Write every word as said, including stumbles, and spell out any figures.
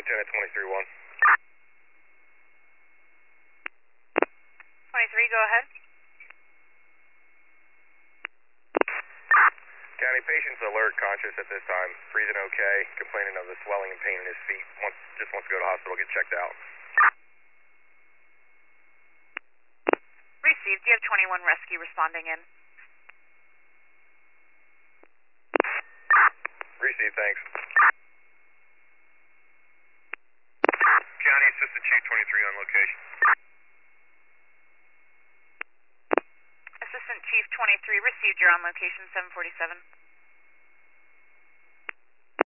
Lieutenant twenty-three one. twenty-three, go ahead. County, patient's alert, conscious at this time, breathing okay, complaining of the swelling and pain in his feet. Wants, just wants to go to hospital, get checked out. Received. You have twenty-one rescue responding in. Received, thanks. County Assistant Chief twenty-three on location. Assistant Chief twenty-three, received. You're on location seven forty-seven.